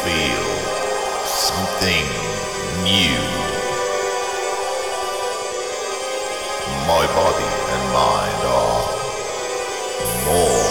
feel something new. My body and mind are more.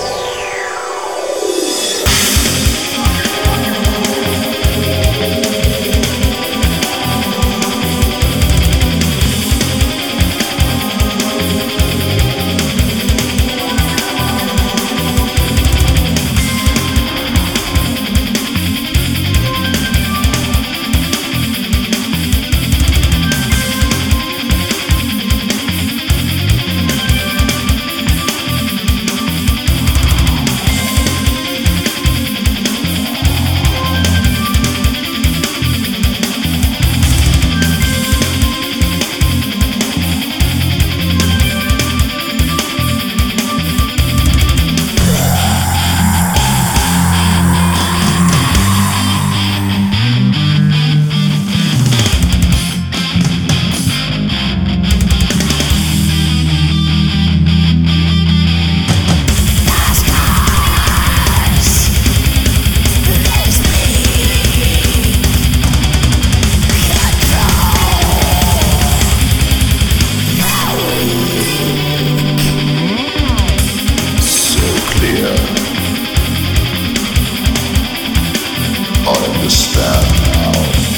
Understand now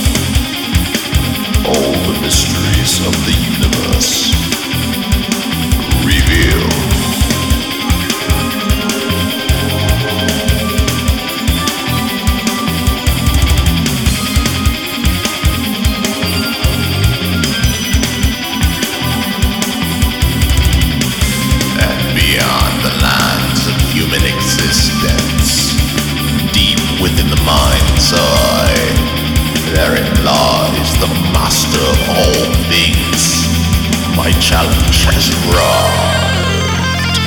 all the mysteries of the universe revealed. And beyond the lines of human existence, deep within the mind's eye, therein lies the master of all things. My challenge has arrived.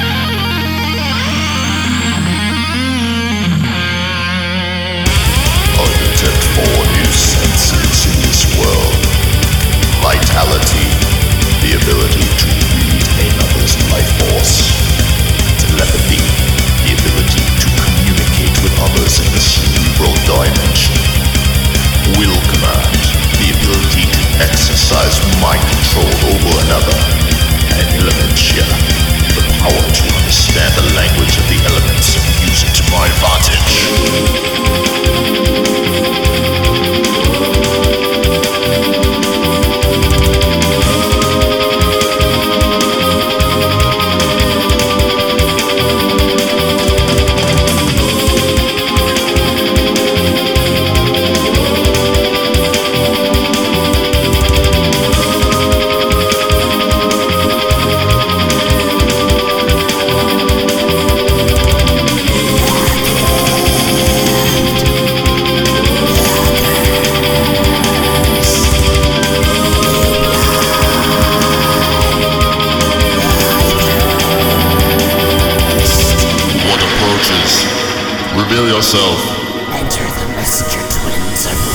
I detect 4 new senses in this world: vitality, the ability to read another's life force; telepathy, the ability to communicate with others in the cerebral dimension; will command, the ability to exercise mind control over another; and elementia, the power to understand the language of the elements and use it to my advantage. Reveal yourself. Enter the messenger twins of